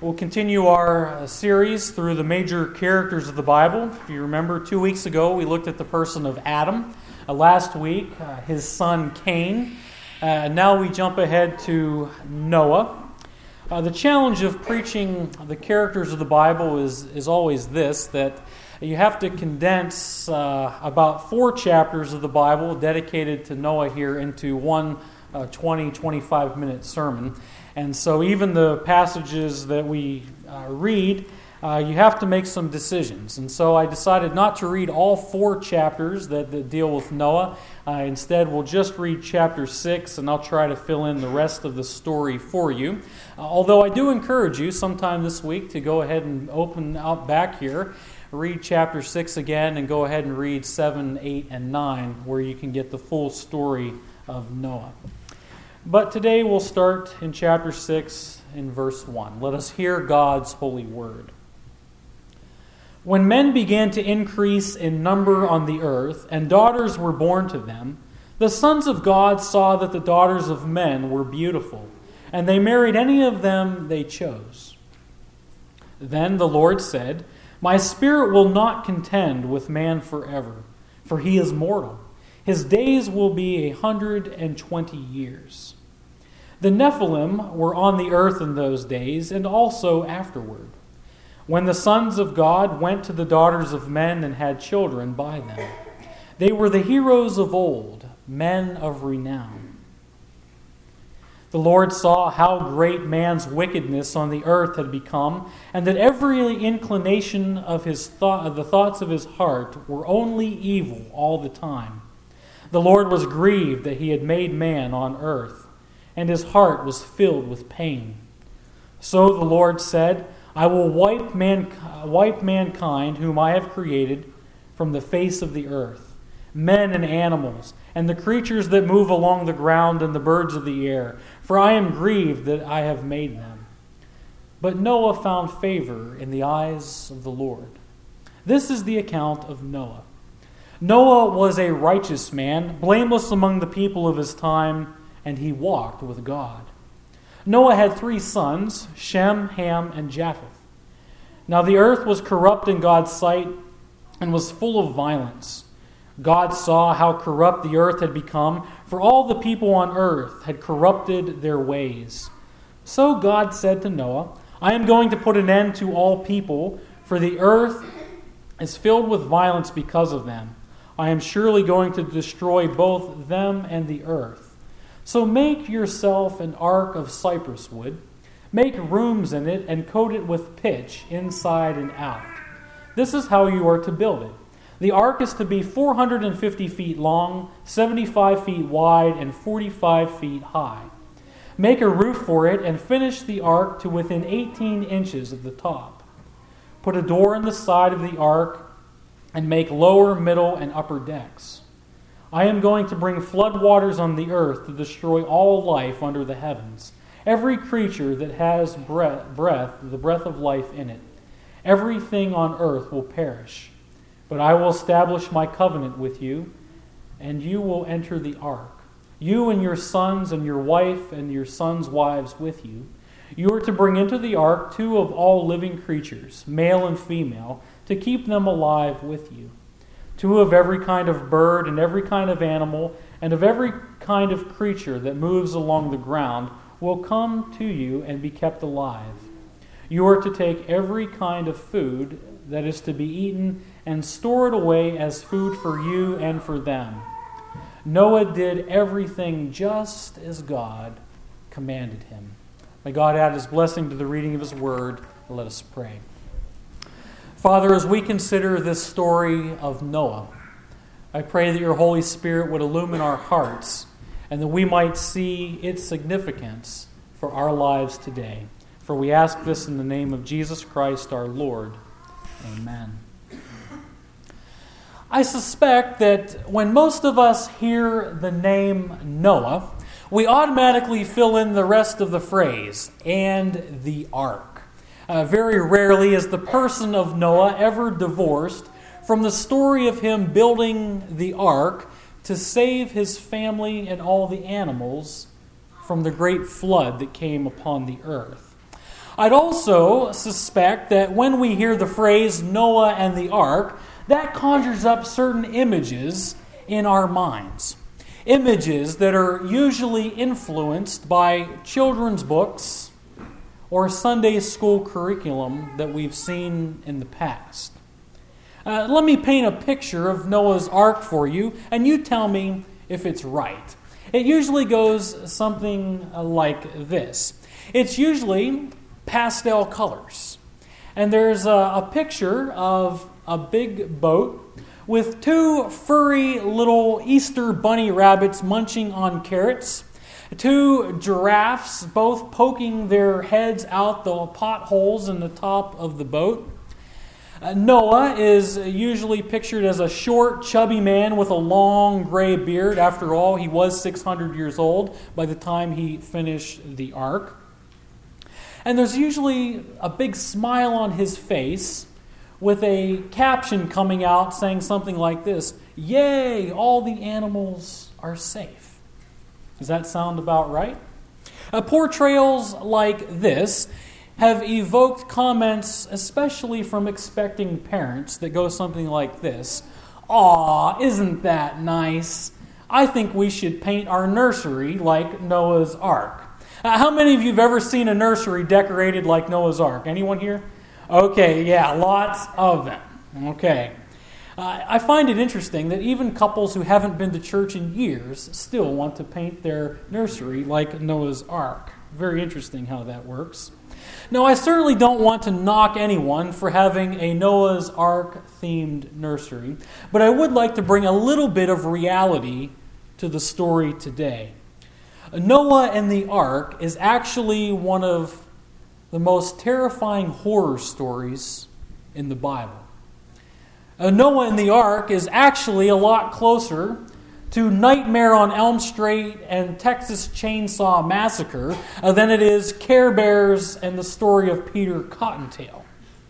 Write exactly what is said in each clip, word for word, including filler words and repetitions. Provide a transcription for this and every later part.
We'll continue our uh, series through the major characters of the Bible. If you remember, two weeks ago we looked at the person of Adam. Uh, last week, uh, his son Cain. Uh, now we jump ahead to Noah. Uh, the challenge of preaching the characters of the Bible is, is always this, that you have to condense uh, about four chapters of the Bible dedicated to Noah here into one uh, twenty, twenty-five minute sermon. And so even the passages that we uh, read, uh, you have to make some decisions. And so I decided not to read all four chapters that, that deal with Noah. Uh, instead, we'll just read chapter six, and I'll try to fill in the rest of the story for you. Uh, although I do encourage you sometime this week to go ahead and open out back here, read chapter six again, and go ahead and read seven, eight, and nine, where you can get the full story of Noah. But today we'll start in chapter six in verse one. Let us hear God's holy word. When men began to increase in number on the earth, and daughters were born to them, the sons of God saw that the daughters of men were beautiful, and they married any of them they chose. Then the Lord said, "My spirit will not contend with man forever, for he is mortal. His days will be a hundred and twenty years." The Nephilim were on the earth in those days, and also afterward, when the sons of God went to the daughters of men and had children by them. They were the heroes of old, men of renown. The Lord saw how great man's wickedness on the earth had become, and that every inclination of his thought, of the thoughts of his heart were only evil all the time. The Lord was grieved that he had made man on earth, and his heart was filled with pain. So the Lord said, "I will wipe, man, wipe mankind, whom I have created, from the face of the earth, men and animals, and the creatures that move along the ground and the birds of the air, for I am grieved that I have made them." But Noah found favor in the eyes of the Lord. This is the account of Noah. Noah was a righteous man, blameless among the people of his time, and he walked with God. Noah had three sons, Shem, Ham, and Japheth. Now the earth was corrupt in God's sight and was full of violence. God saw how corrupt the earth had become, for all the people on earth had corrupted their ways. So God said to Noah, "I am going to put an end to all people, for the earth is filled with violence because of them. I am surely going to destroy both them and the earth. So make yourself an ark of cypress wood, make rooms in it, and coat it with pitch inside and out. This is how you are to build it. The ark is to be four hundred fifty feet long, seventy-five feet wide, and forty-five feet high. Make a roof for it and finish the ark to within eighteen inches of the top. Put a door in the side of the ark and make lower, middle, and upper decks. I am going to bring flood waters on the earth to destroy all life under the heavens, every creature that has breath, breath, the breath of life in it. Everything on earth will perish. But I will establish my covenant with you, and you will enter the ark, you and your sons and your wife and your sons' wives with you. You are to bring into the ark two of all living creatures, male and female, to keep them alive with you. Two of every kind of bird and every kind of animal and of every kind of creature that moves along the ground will come to you and be kept alive. You are to take every kind of food that is to be eaten and store it away as food for you and for them." Noah did everything just as God commanded him. May God add his blessing to the reading of his word. Let us pray. Father, as we consider this story of Noah, I pray that your Holy Spirit would illumine our hearts and that we might see its significance for our lives today. For we ask this in the name of Jesus Christ our Lord. Amen. I suspect that when most of us hear the name Noah, we automatically fill in the rest of the phrase, "and the ark." Uh, very rarely is the person of Noah ever divorced from the story of him building the ark to save his family and all the animals from the great flood that came upon the earth. I'd also suspect that when we hear the phrase Noah and the ark, that conjures up certain images in our minds. Images that are usually influenced by children's books or Sunday school curriculum that we've seen in the past. Uh, let me paint a picture of Noah's Ark for you, and you tell me if it's right. It usually goes something like this. It's usually pastel colors. And there's a, a picture of a big boat with two furry little Easter bunny rabbits munching on carrots, two giraffes both poking their heads out the potholes in the top of the boat. Uh, Noah is usually pictured as a short, chubby man with a long gray beard. After all, he was six hundred years old by the time he finished the ark. And there's usually a big smile on his face with a caption coming out saying something like this: "Yay, all the animals are safe." Does that sound about right? Uh, portrayals like this have evoked comments, especially from expecting parents, that go something like this: "Aw, isn't that nice? I think we should paint our nursery like Noah's Ark." Uh, how many of you have ever seen a nursery decorated like Noah's Ark? Anyone here? Okay, yeah, lots of them. Okay. Uh, I find it interesting that even couples who haven't been to church in years still want to paint their nursery like Noah's Ark. Very interesting how that works. Now, I certainly don't want to knock anyone for having a Noah's Ark-themed nursery, but I would like to bring a little bit of reality to the story today. Noah and the Ark is actually one of the most terrifying horror stories in the Bible. Uh, Noah and the Ark is actually a lot closer to Nightmare on Elm Street and Texas Chainsaw Massacre uh, than it is Care Bears and the story of Peter Cottontail.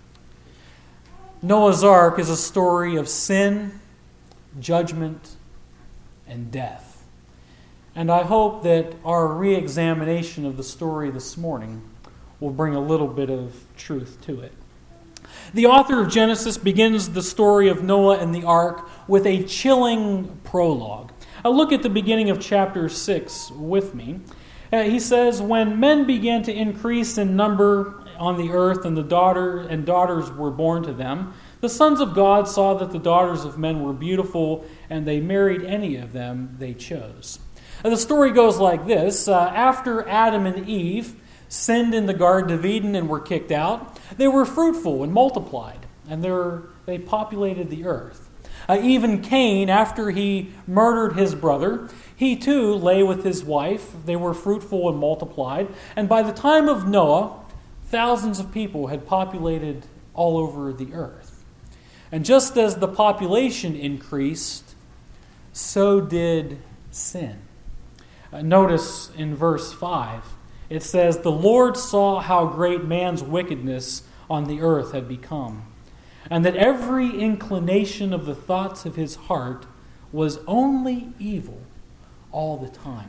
Noah's Ark is a story of sin, judgment, and death. And I hope that our re-examination of the story this morning will bring a little bit of truth to it. The author of Genesis begins the story of Noah and the ark with a chilling prologue. Uh, look at the beginning of chapter six with me. Uh, he says, "When men began to increase in number on the earth, and the daughter and daughters were born to them, the sons of God saw that the daughters of men were beautiful, and they married any of them they chose." Uh, the story goes like this. Uh, after Adam and Eve sinned in the Garden of Eden and were kicked out, they were fruitful and multiplied, and they, were, they populated the earth. Uh, even Cain, after he murdered his brother, he too lay with his wife. They were fruitful and multiplied. And by the time of Noah, thousands of people had populated all over the earth. And just as the population increased, so did sin. Uh, notice in verse five, it says, "The Lord saw how great man's wickedness on the earth had become, and that every inclination of the thoughts of his heart was only evil all the time."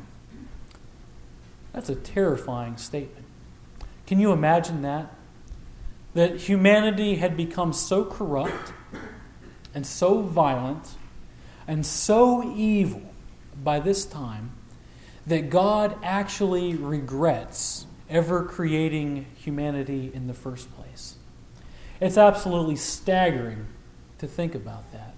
That's a terrifying statement. Can you imagine that? That humanity had become so corrupt and so violent and so evil by this time that God actually regrets ever creating humanity in the first place. It's absolutely staggering to think about that.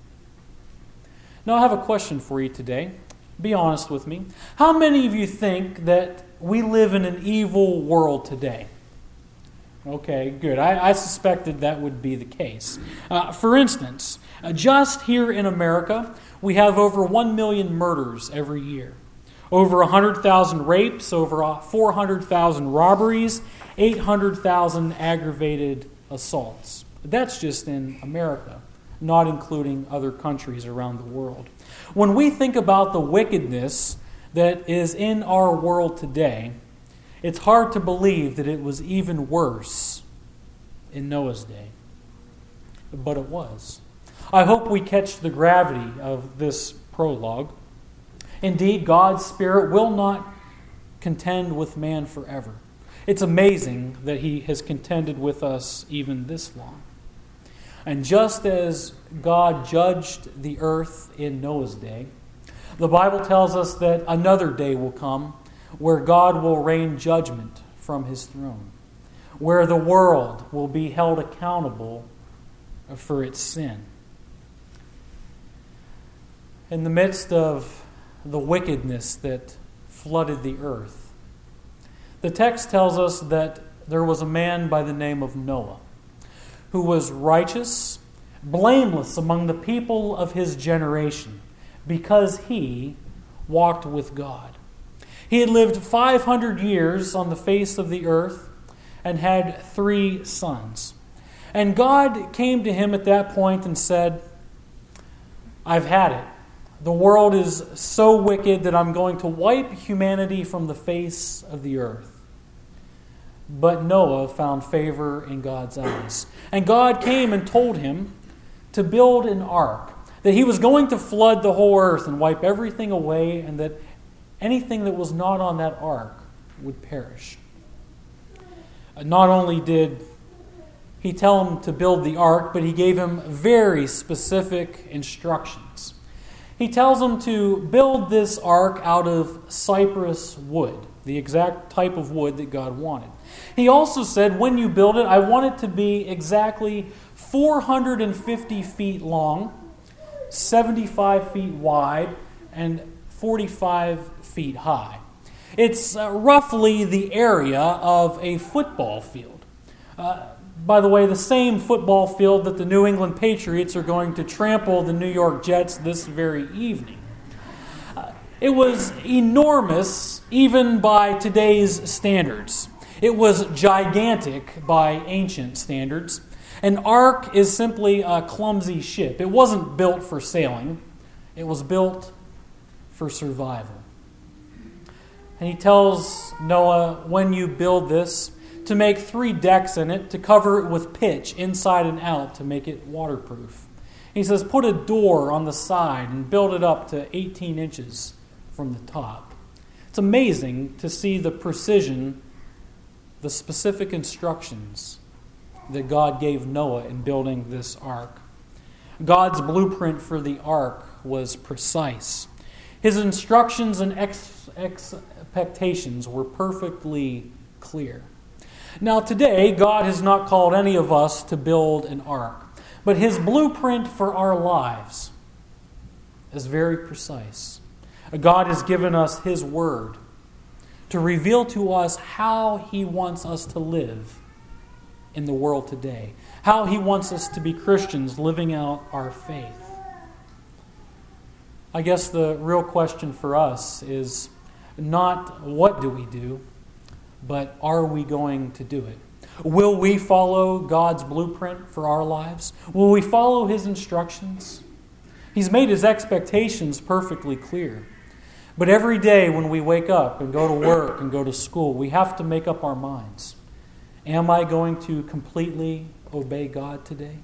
Now, I have a question for you today. Be honest with me. How many of you think that we live in an evil world today? Okay, good. I, I suspected that would be the case. Uh, for instance, uh, just here in America, we have over one million murders every year. Over one hundred thousand rapes, over four hundred thousand robberies, eight hundred thousand aggravated assaults. That's just in America, not including other countries around the world. When we think about the wickedness that is in our world today, it's hard to believe that it was even worse in Noah's day. But it was. I hope we catch the gravity of this prologue. Indeed, God's Spirit will not contend with man forever. It's amazing that he has contended with us even this long. And just as God judged the earth in Noah's day, the Bible tells us that another day will come where God will rain judgment from his throne, where the world will be held accountable for its sin. In the midst of the wickedness that flooded the earth, the text tells us that there was a man by the name of Noah who was righteous, blameless among the people of his generation because he walked with God. He had lived five hundred years on the face of the earth and had three sons. And God came to him at that point and said, I've had it. The world is so wicked that I'm going to wipe humanity from the face of the earth. But Noah found favor in God's eyes. And God came and told him to build an ark, that he was going to flood the whole earth and wipe everything away, and that anything that was not on that ark would perish. Not only did he tell him to build the ark, but he gave him very specific instructions. He tells him to build this ark out of cypress wood, the exact type of wood that God wanted. He also said, when you build it, I want it to be exactly four hundred fifty feet long, seventy-five feet wide, and forty-five feet high. It's uh, roughly the area of a football field. Uh, by the way, the same football field that the New England Patriots are going to trample the New York Jets this very evening. Uh, it was enormous, even by today's standards. It was gigantic by ancient standards. An ark is simply a clumsy ship. It wasn't built for sailing. It was built for survival. And he tells Noah, when you build this, to make three decks in it, to cover it with pitch inside and out to make it waterproof. He says, put a door on the side and build it up to eighteen inches from the top. It's amazing to see the precision, the specific instructions that God gave Noah in building this ark. God's blueprint for the ark was precise. His instructions and ex- expectations were perfectly clear. Now today, God has not called any of us to build an ark, but his blueprint for our lives is very precise. God has given us his word to reveal to us how he wants us to live in the world today, how he wants us to be Christians living out our faith. I guess the real question for us is not what do we do, but are we going to do it? Will we follow God's blueprint for our lives? Will we follow his instructions? He's made his expectations perfectly clear. But every day when we wake up and go to work and go to school, we have to make up our minds. Am I going to completely obey God today?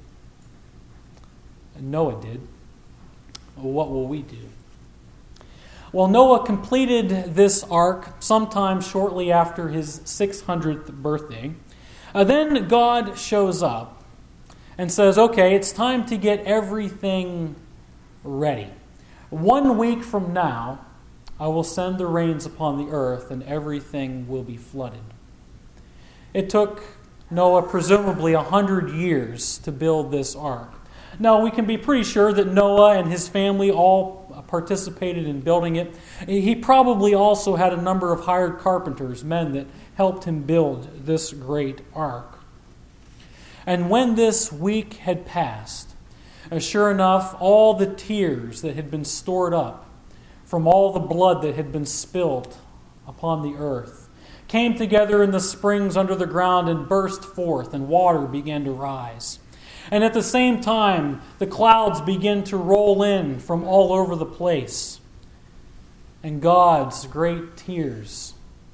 Noah did. What will we do? Well, Noah completed this ark sometime shortly after his six hundredth birthday. Uh, then God shows up and says, okay, it's time to get everything ready. One week from now, I will send the rains upon the earth and everything will be flooded. It took Noah presumably a hundred years to build this ark. Now, we can be pretty sure that Noah and his family all participated in building it. He probably also had a number of hired carpenters, men that helped him build this great ark. And when this week had passed, sure enough, all the tears that had been stored up from all the blood that had been spilled upon the earth came together in the springs under the ground and burst forth, and water began to rise. And at the same time, the clouds began to roll in from all over the place. And God's great tears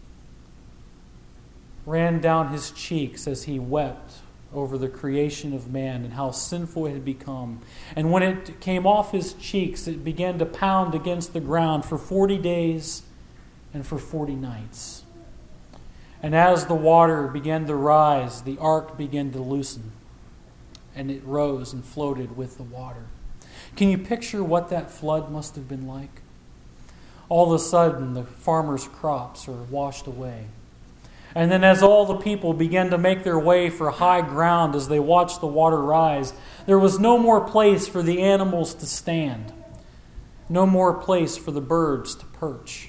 ran down his cheeks as he wept over the creation of man and how sinful it had become. And when it came off his cheeks, it began to pound against the ground for forty days and for forty nights. And as the water began to rise, the ark began to loosen, and it rose and floated with the water. Can you picture what that flood must have been like? All of a sudden, the farmers' crops are washed away. And then as all the people began to make their way for high ground as they watched the water rise, there was no more place for the animals to stand, no more place for the birds to perch.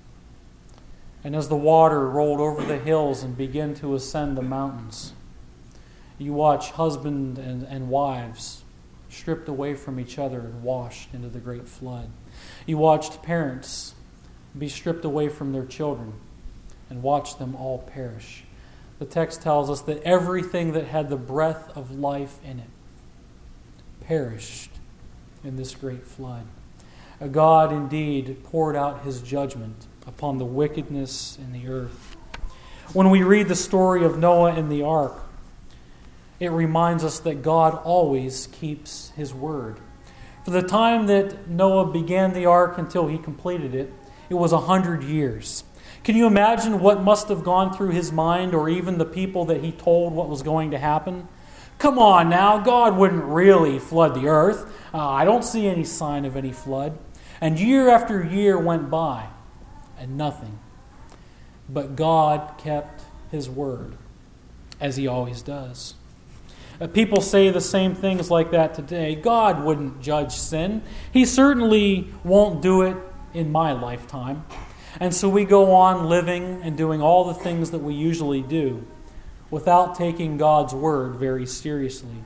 And as the water rolled over the hills and began to ascend the mountains, you watch husband and, and wives stripped away from each other and washed into the great flood. You watched parents be stripped away from their children and watched them all perish. The text tells us that everything that had the breath of life in it perished in this great flood. A God indeed poured out his judgment upon the wickedness in the earth. When we read the story of Noah and the ark, it reminds us that God always keeps his word. For the time that Noah began the ark until he completed it, it was a hundred years. Can you imagine what must have gone through his mind, or even the people that he told what was going to happen? Come on now, God wouldn't really flood the earth. Uh, I don't see any sign of any flood. And year after year went by, and nothing. But God kept his word, as he always does. Uh, people say the same things like that today. God wouldn't judge sin. He certainly won't do it in my lifetime. And so we go on living and doing all the things that we usually do without taking God's word very seriously.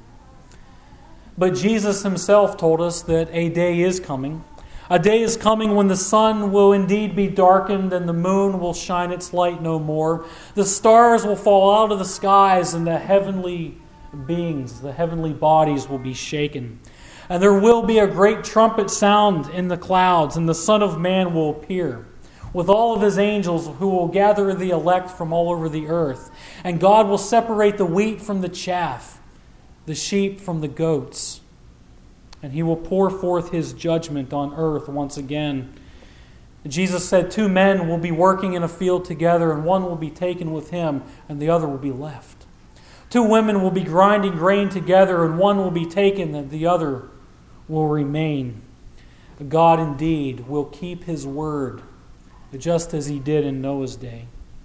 But Jesus himself told us that a day is coming. A day is coming when the sun will indeed be darkened and the moon will shine its light no more. The stars will fall out of the skies and the heavenly beings, the heavenly bodies will be shaken. And there will be a great trumpet sound in the clouds, and the Son of Man will appear with all of his angels, who will gather the elect from all over the earth. And God will separate the wheat from the chaff, the sheep from the goats. And he will pour forth his judgment on earth once again. Jesus said two men will be working in a field together, and one will be taken with him, and the other will be left. Two women will be grinding grain together, and one will be taken, and the other will remain. God indeed will keep his word, just as he did in Noah's day.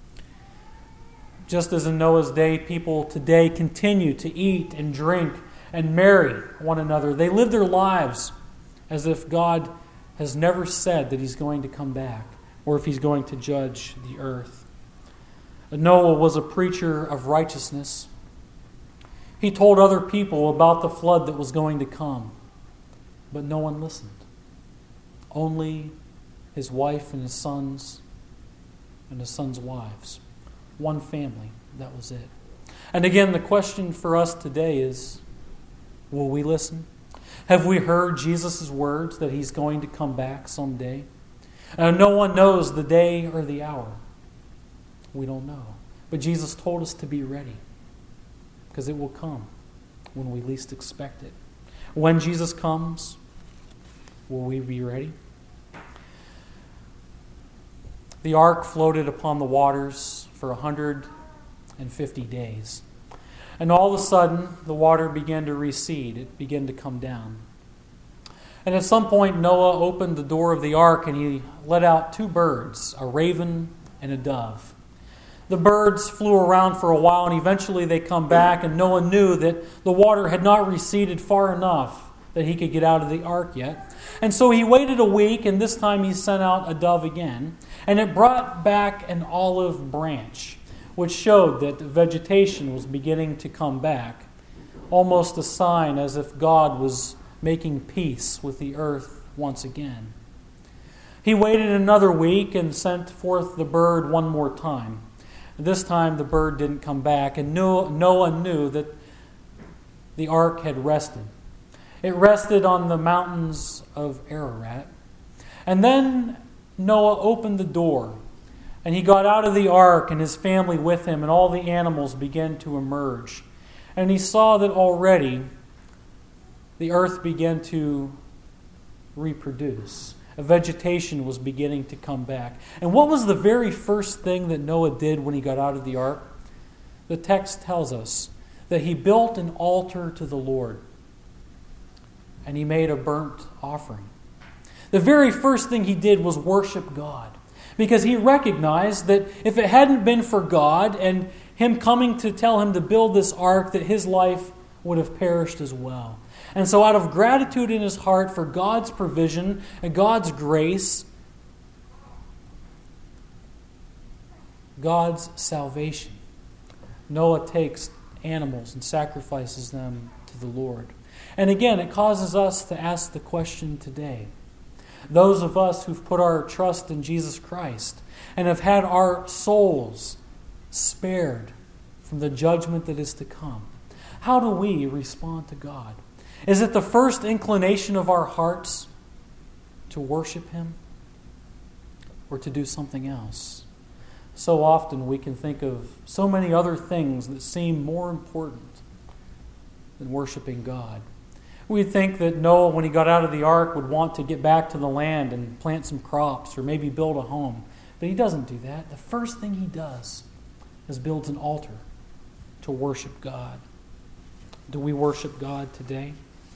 Just as in Noah's day, people today continue to eat and drink and marry one another. They live their lives as if God has never said that he's going to come back, or if he's going to judge the earth. Noah was a preacher of righteousness. He told other people about the flood that was going to come, but no one listened. Only his wife and his sons and his sons' wives. One family, that was it. And again, the question for us today is, will we listen? Have we heard Jesus' words that he's going to come back someday? Uh, no one knows the day or the hour. We don't know. But Jesus told us to be ready, because it will come when we least expect it. When Jesus comes, will we be ready? The ark floated upon the waters for one hundred fifty days. And all of a sudden, the water began to recede. It began to come down. And at some point, Noah opened the door of the ark and he let out two birds, a raven and a dove. The birds flew around for a while, and eventually they come back, and Noah knew that the water had not receded far enough that he could get out of the ark yet. And so he waited a week, and this time he sent out a dove again, and it brought back an olive branch, which showed that the vegetation was beginning to come back, almost a sign as if God was making peace with the earth once again. He waited another week and sent forth the bird one more time. This time the bird didn't come back, and Noah knew that the ark had rested. It rested on the mountains of Ararat. And then Noah opened the door, and he got out of the ark, and his family with him, and all the animals began to emerge. And he saw that already the earth began to reproduce. Vegetation was beginning to come back. And what was the very first thing that Noah did when he got out of the ark? The text tells us that he built an altar to the Lord, and he made a burnt offering. The very first thing he did was worship God, because he recognized that if it hadn't been for God and him coming to tell him to build this ark, that his life would have perished as well. And so out of gratitude in his heart for God's provision and God's grace, God's salvation, Noah takes animals and sacrifices them to the Lord. And again, it causes us to ask the question today. Those of us who've put our trust in Jesus Christ and have had our souls spared from the judgment that is to come, how do we respond to God? Is it the first inclination of our hearts to worship Him or to do something else? So often we can think of so many other things that seem more important than worshiping God. We'd think that Noah, when he got out of the ark, would want to get back to the land and plant some crops or maybe build a home. But he doesn't do that. The first thing he does is builds an altar to worship God. Do we worship God today?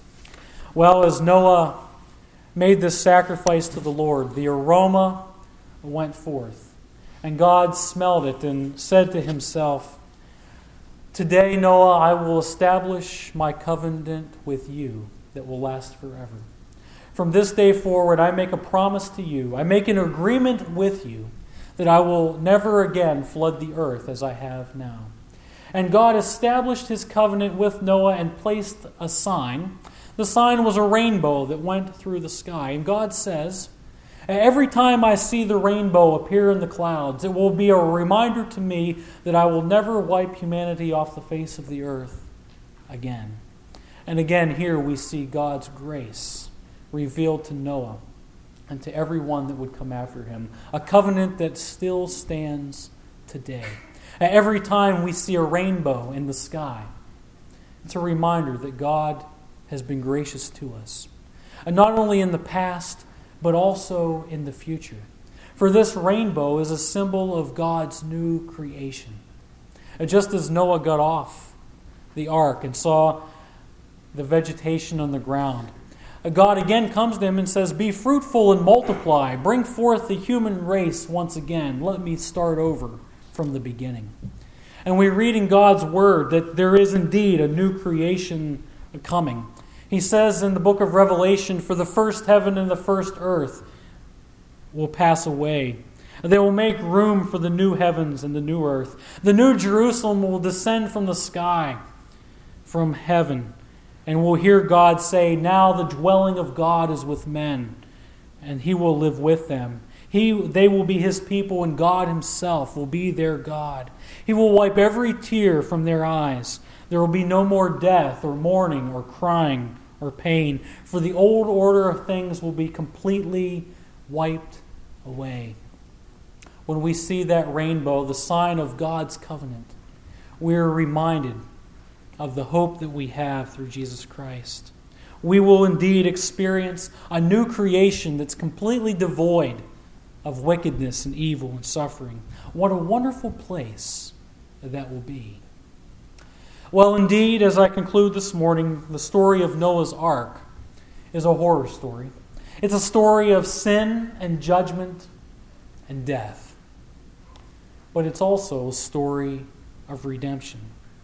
Well, as Noah made this sacrifice to the Lord, the aroma went forth. And God smelled it and said to himself, "Today, Noah, I will establish my covenant with you that will last forever. From this day forward, I make a promise to you. I make an agreement with you that I will never again flood the earth as I have now." And God established his covenant with Noah and placed a sign. The sign was a rainbow that went through the sky. And God says, "Every time I see the rainbow appear in the clouds, it will be a reminder to me that I will never wipe humanity off the face of the earth again." And again, here we see God's grace revealed to Noah and to everyone that would come after him. A covenant that still stands today. Every time we see a rainbow in the sky, it's a reminder that God has been gracious to us. And not only in the past, but also in the future. For this rainbow is a symbol of God's new creation. And just as Noah got off the ark and saw the vegetation on the ground, God again comes to him and says, "Be fruitful and multiply. Bring forth the human race once again. Let me start over from the beginning." And we read in God's word that there is indeed a new creation coming. He says in the book of Revelation, "For the first heaven and the first earth will pass away. They will make room for the new heavens and the new earth. The new Jerusalem will descend from the sky, from heaven. And we'll hear God say, 'Now the dwelling of God is with men, and He will live with them. He, they will be His people, and God Himself will be their God. He will wipe every tear from their eyes. There will be no more death or mourning or crying or pain, for the old order of things will be completely wiped away." When we see that rainbow, the sign of God's covenant, we are reminded of the hope that we have through Jesus Christ. We will indeed experience a new creation that's completely devoid of wickedness and evil and suffering. What a wonderful place that will be. Well, indeed, as I conclude this morning, the story of Noah's Ark is a horror story. It's a story of sin and judgment and death. But it's also a story of redemption.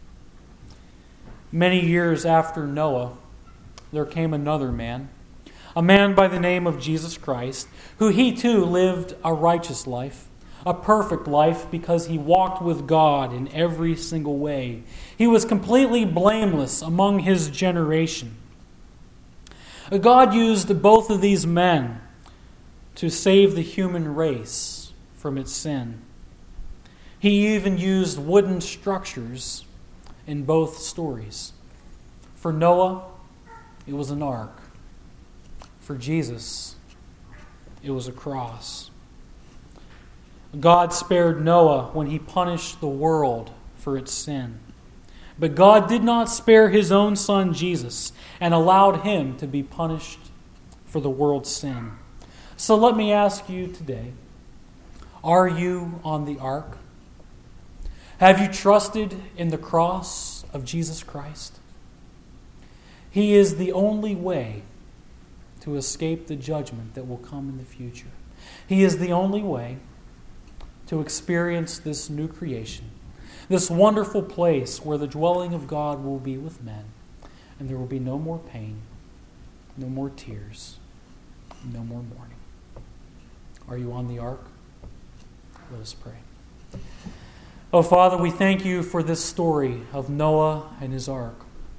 Many years after Noah, there came another man, a man by the name of Jesus Christ, who he too lived a righteous life, a perfect life, because he walked with God in every single way. He was completely blameless among his generation. God used both of these men to save the human race from its sin. He even used wooden structures in both stories. For Noah, it was an ark. For Jesus, it was a cross. God spared Noah when He punished the world for its sin. But God did not spare His own Son, Jesus, and allowed Him to be punished for the world's sin. So let me ask you today, are you on the ark? Have you trusted in the cross of Jesus Christ? He is the only way to escape the judgment that will come in the future. He is the only way to experience this new creation, this wonderful place where the dwelling of God will be with men, and there will be no more pain, no more tears, no more mourning. Are you on the ark? Let us pray. Oh, Father, we thank you for this story of Noah and his ark.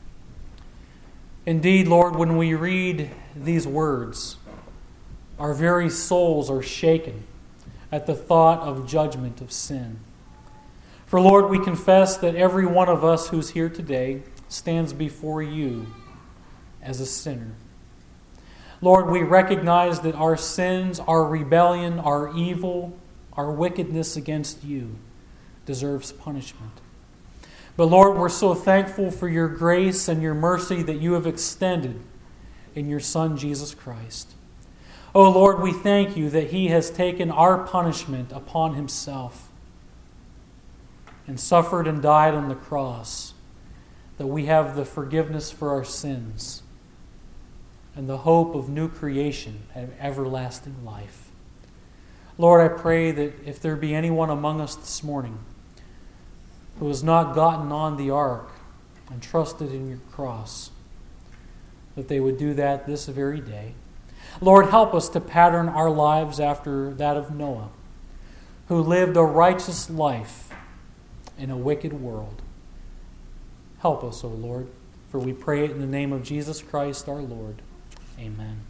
Indeed, Lord, when we read these words, our very souls are shaken at the thought of judgment of sin. For, Lord, we confess that every one of us who's here today stands before you as a sinner. Lord, we recognize that our sins, our rebellion, our evil, our wickedness against you deserves punishment. But Lord, we're so thankful for your grace and your mercy that you have extended in your Son, Jesus Christ. Oh Lord, we thank you that he has taken our punishment upon himself and suffered and died on the cross, that we have the forgiveness for our sins and the hope of new creation and everlasting life. Lord, I pray that if there be anyone among us this morning who has not gotten on the ark and trusted in your cross, that they would do that this very day. Lord, help us to pattern our lives after that of Noah, who lived a righteous life in a wicked world. Help us, O Lord, for we pray it in the name of Jesus Christ our Lord. Amen.